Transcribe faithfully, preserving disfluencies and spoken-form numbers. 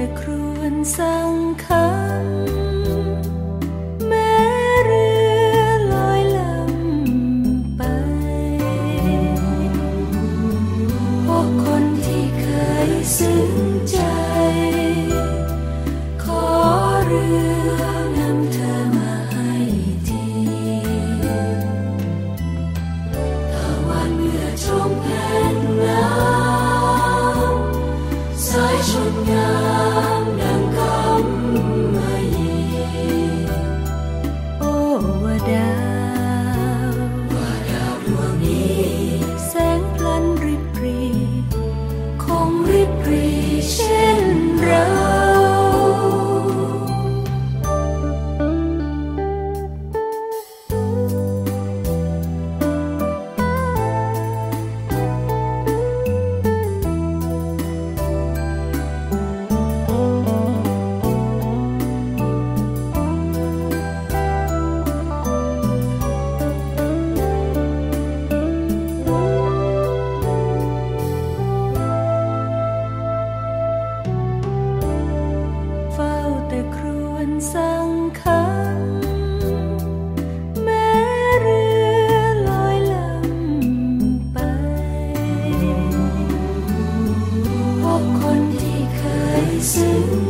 แต่ครวญสังคังแม้เรือลอยลำไปพวกคนที่เคยซึ้งใจขอเรือนำเธอมาให้ทีตะวันเหนือชมแผ่นน้ำสายชนงามดังคำมายีโอ้ว่าดาวว่าดาวดวงนี้แสงพลันริบรีคงริบรีเช่นเราเฝ้าแต่ครวญสังคังแม้เรือลอยลำไปพบคนที่เคยซึ้ง